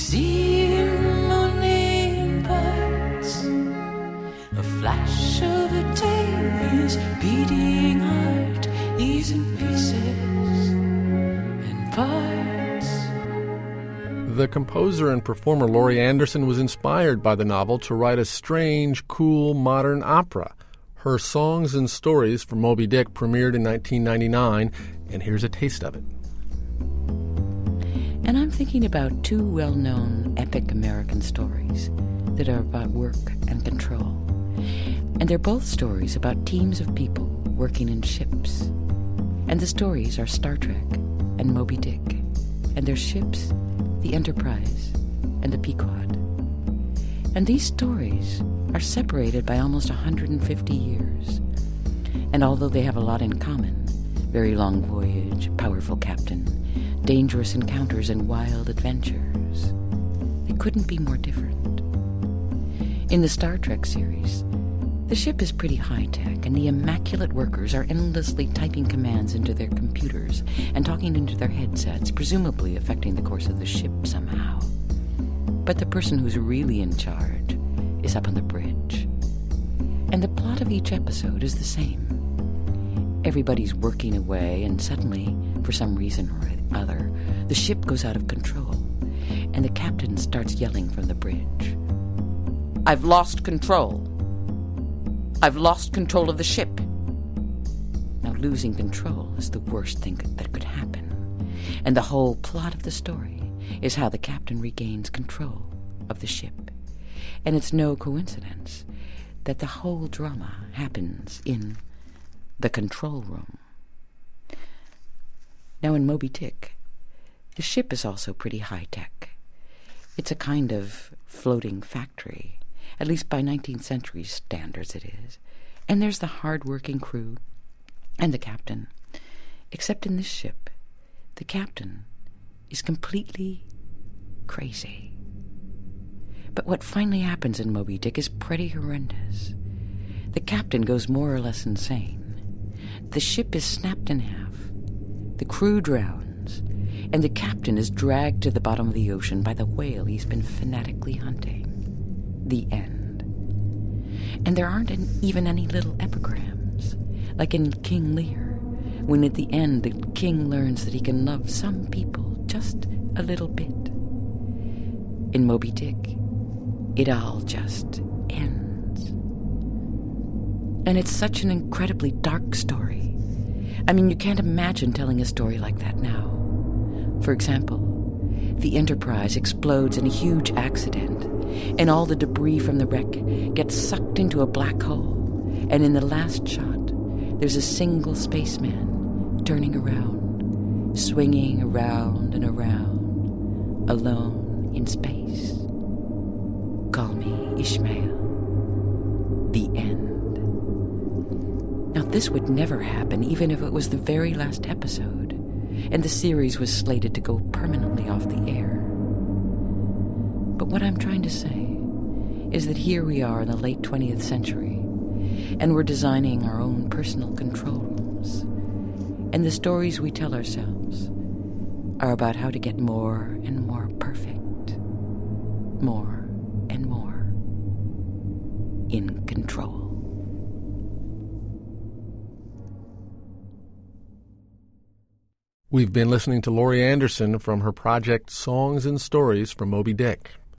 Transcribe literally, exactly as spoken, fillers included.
see him only in parts. A flash of a tail, his beating heart, he's in pieces and parts. The composer and performer Laurie Anderson was inspired by the novel to write a strange, cool, modern opera. Her Songs and Stories from Moby Dick premiered in nineteen ninety-nine, and here's a taste of it. And I'm thinking about two well-known epic American stories that are about work and control. And they're both stories about teams of people working in ships. And the stories are Star Trek and Moby Dick, and their ships, the Enterprise and the Pequod. And these stories are separated by almost one hundred fifty years. And although they have a lot in common, very long voyage, powerful captain, dangerous encounters and wild adventures, they couldn't be more different. In the Star Trek series, the ship is pretty high-tech, and the immaculate workers are endlessly typing commands into their computers and talking into their headsets, presumably affecting the course of the ship somehow. But the person who's really in charge is up on the bridge. And the plot of each episode is the same. Everybody's working away, and suddenly, for some reason or other, the ship goes out of control, and the captain starts yelling from the bridge, "I've lost control. I've lost control of the ship." Now, losing control is the worst thing that could happen. And the whole plot of the story is how the captain regains control of the ship. And it's no coincidence that the whole drama happens in the control room. Now, in Moby Dick, the ship is also pretty high-tech. It's a kind of floating factory. At least by nineteenth century standards it is. And there's the hard-working crew and the captain. Except in this ship, the captain is completely crazy. But what finally happens in Moby Dick is pretty horrendous. The captain goes more or less insane. The ship is snapped in half. The crew drowns. And the captain is dragged to the bottom of the ocean by the whale he's been fanatically hunting. The end. And there aren't an, even any little epigrams, like in King Lear, when at the end the king learns that he can love some people just a little bit. In Moby Dick, it all just ends. And it's such an incredibly dark story. I mean, you can't imagine telling a story like that now. For example, the Enterprise explodes in a huge accident, and all the debris from the wreck gets sucked into a black hole. And in the last shot, there's a single spaceman turning around, swinging around and around, alone in space. Call me Ishmael. The end. Now, this would never happen, even if it was the very last episode, and the series was slated to go permanently off the air. But what I'm trying to say is that here we are in the late twentieth century, and we're designing our own personal control rooms. And the stories we tell ourselves are about how to get more and more perfect, more and more in control. We've been listening to Laurie Anderson from her project Songs and Stories from Moby Dick.